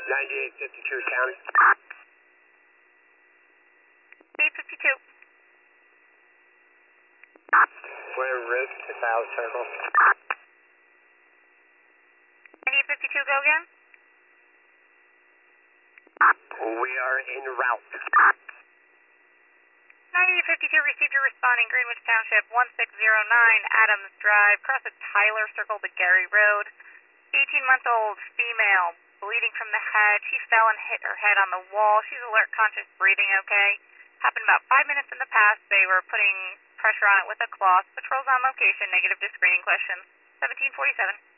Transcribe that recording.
9852 County. 852. We're risk to South Circle. 9852, go again. We are en route. 9852, received your responding Greenwich Township, 1609 Adams Drive, cross at Tyler Circle to Gary Road. 18-month-old female, bleeding from the head. She fell and hit her head on the wall. She's alert, conscious, breathing okay. Happened about 5 minutes in the past. They were putting pressure on it with a cloth. Patrol's on location, negative to screening questions. 1747.